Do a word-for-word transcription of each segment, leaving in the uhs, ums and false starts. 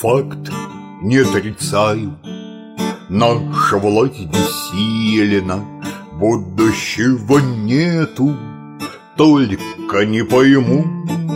Факт не отрицаю, наша власть бессильна, будущего нету, только не пойму,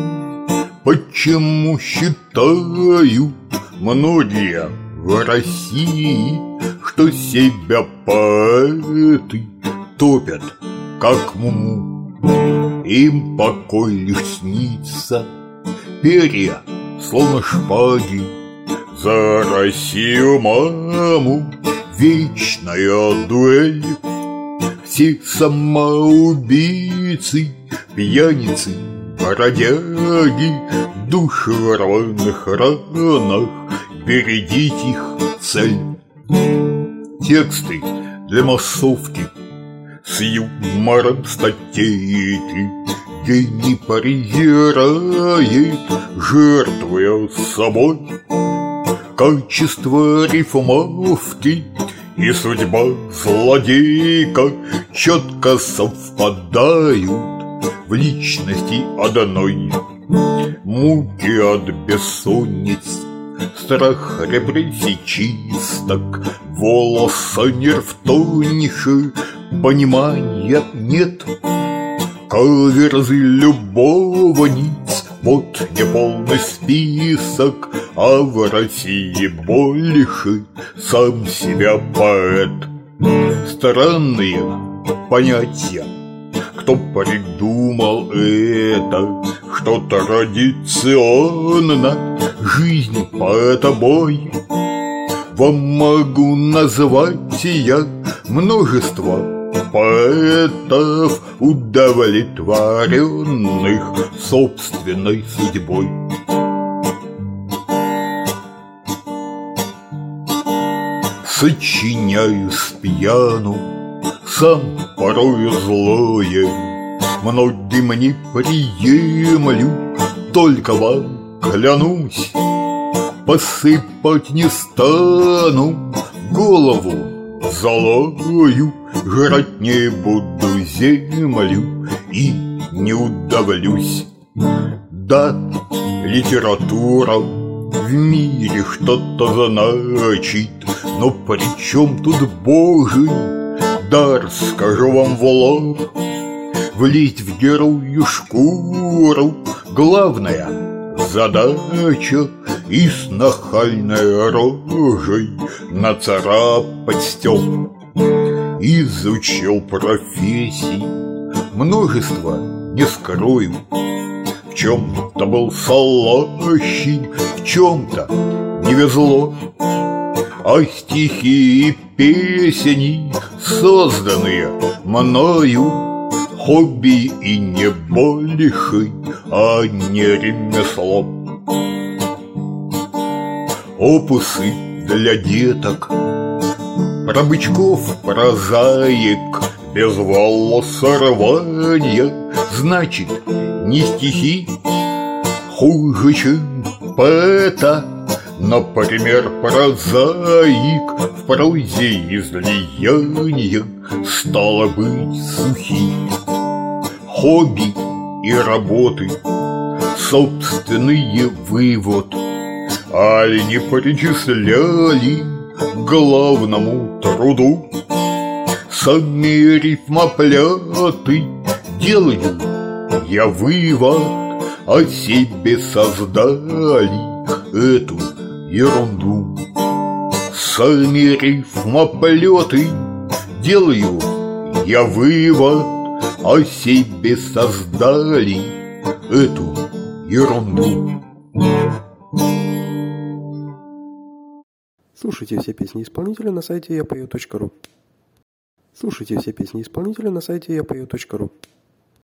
почему считают многие в России, что себя поэты топят, как муму. Им покой лишь снится, перья, словно шпаги, за Россию маму вечная дуэль. Все самоубийцы, пьяницы, бродяги, души в рваных ранах, бередить их цель. Тексты для массовки с юмором статейки, гений презирает, жертвуя собой. Качество рифмовки и судьба злодейка четко совпадают в личности одной. Муки от бессонниц, страх репрессий чисток, волосы нерв тоньше, понимания нет. Каверзы любовниц, вот неполный список, а в России больше сам себя поэт. Странные понятия, кто придумал это, что традиционно жизнь поэта бой. Вам могу назвать я множество поэтов, удовлетворенных собственной судьбой. Сочиняю спьяну, сам порою злое, многим не приемлю, только вам клянусь, посыпать не стану голову золою, жрать не буду землю и не удавлюсь. Да, литература в мире что-то значит, но при чем тут Божий дар, скажу вам в лоб? Влезть в герою шкуру — главная задача, и с нахальной рожей нацарапать стёб. Изучил профессий множество, не скрою. В чем-то был слащий, в чем-то не везло. А стихи и песни, созданные мною, хобби и не больше, а не ремесло. Опусы для деток, про бычков, про заек, без волосорвания, значит, не стихи. Хуже, чем поэта, например, прозаик, в прозе излияния стало быть сухи. Хобби и работы, собственный вывод, аль не причисляли к главному труду. Сами рифмопляты делаю я вывод, о себе создали эту ерунду. Сами рифмоплеты делаю я вывод, о себе создали эту ерунду. Слушайте все песни исполнителя на сайте я пою точка ру. Слушайте все песни исполнителя на сайте я пою точка ру.